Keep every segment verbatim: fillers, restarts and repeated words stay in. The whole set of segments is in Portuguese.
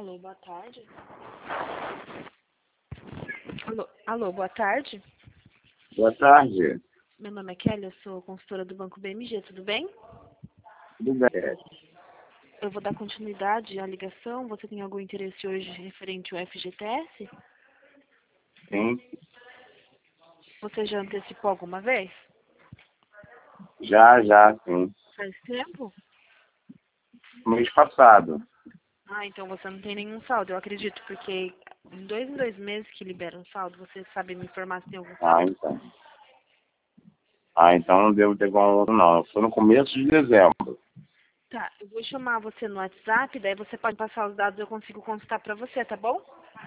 Alô, boa tarde. Alô, alô, boa tarde. Boa tarde. Meu nome é Kelly, eu sou consultora do Banco B M G, tudo bem? Tudo bem? Eu vou dar continuidade à ligação. Você tem algum interesse hoje referente ao F G T S? Sim. Você já antecipou alguma vez? Já, já, sim. Faz tempo? Mês passado. Ah, então você não tem nenhum saldo, eu acredito, porque em dois em dois meses que libera um saldo, você sabe me informar se tem algum Ah, saldo? então. Ah, então não devo ter igual outro, não. Foi no começo de dezembro. Tá, eu vou chamar você no WhatsApp, daí você pode passar os dados, eu consigo consultar pra você, tá bom?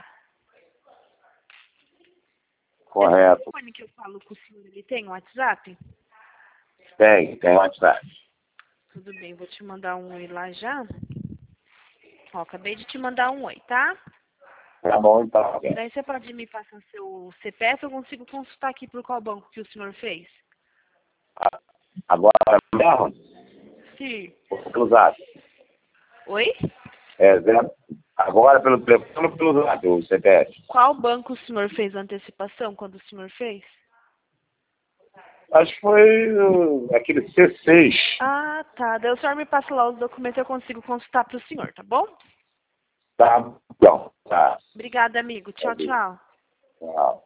Esse Correto. telefone que eu falo com o senhor, ele tem um WhatsApp? Tem, tem WhatsApp. Tudo bem, vou te mandar um oi lá já. Ó, acabei de te mandar um oi, tá? Tá bom, então. Daí você pode me passar seu C P F, eu consigo consultar aqui por qual banco que o senhor fez? Agora mesmo, Sim. pelo zap. Oi? É, zero. Agora pelo telefone ou pelo zap, o C P F. Qual banco o senhor fez a antecipação quando o senhor fez? Acho que foi uh, aquele C seis. Ah, tá. Daí o senhor me passa lá os documentos, eu consigo consultar pro senhor, tá bom? Tá bom, tá. Obrigada, amigo. Tchau, tchau. Tchau.